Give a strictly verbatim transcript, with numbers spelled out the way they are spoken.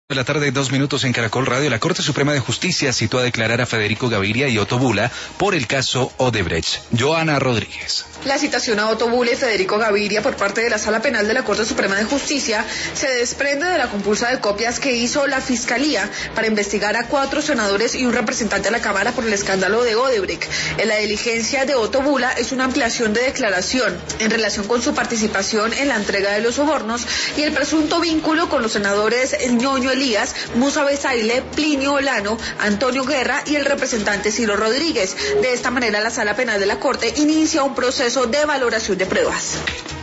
De la tarde, dos minutos en Caracol Radio. La Corte Suprema de Justicia citó a declarar a Federico Gaviria y Otto Bula por el caso Odebrecht. Joana Rodríguez. La citación a Otto Bula y Federico Gaviria por parte de la Sala Penal de la Corte Suprema de Justicia se desprende de la compulsa de copias que hizo la Fiscalía para investigar a cuatro senadores y un representante de la Cámara por el escándalo de Odebrecht. En la diligencia de Otto Bula es una ampliación de declaración en relación con su participación en la entrega de los sobornos y el presunto vínculo con los senadores Ñoño Elías, Musa Bezaile, Plinio Olano, Antonio Guerra y el representante Ciro Rodríguez. De esta manera, la Sala Penal de la Corte inicia un proceso de valoración de pruebas.